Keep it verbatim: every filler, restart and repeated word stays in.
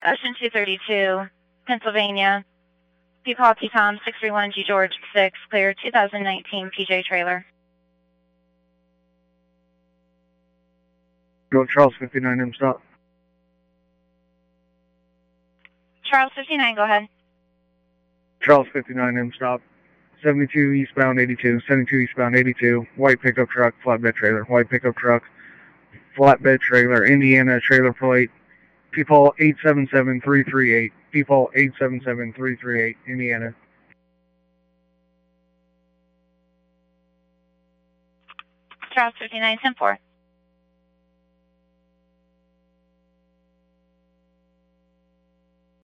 Ocean two thirty-two, Pennsylvania. Peepaw T Com six three one G George six, clear two thousand nineteen P J trailer. Go Charles fifty-nine M stop. Charles fifty-nine, go ahead. Charles fifty-nine M stop. seventy-two eastbound eighty-two, seventy-two eastbound eighty-two, white pickup truck, flatbed trailer, white pickup truck, flatbed trailer, Indiana trailer plate, Peepaw eight seven seven three three eight, Peepaw eight seven seven three three eight, Indiana. Charles fifty-nine, ten four.